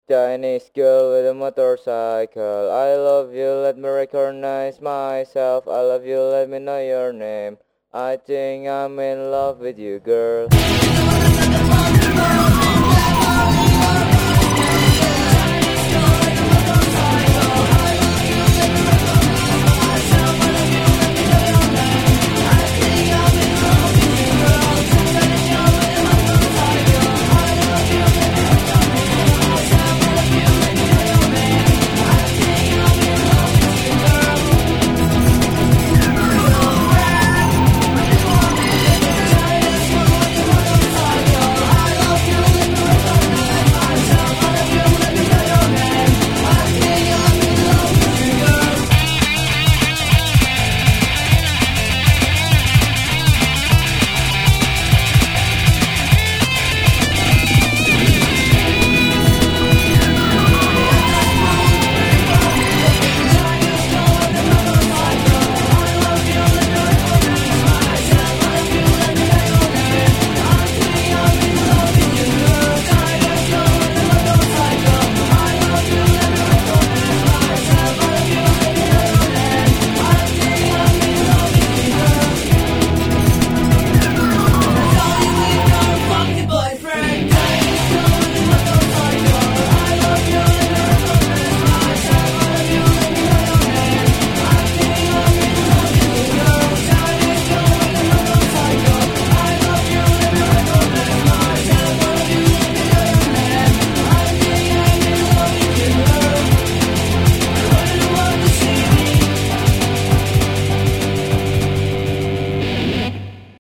Chinese girl with a motorcycle. I love you, let me recognize myself. I love you, let me know your name. I think I'm in love with you, girl.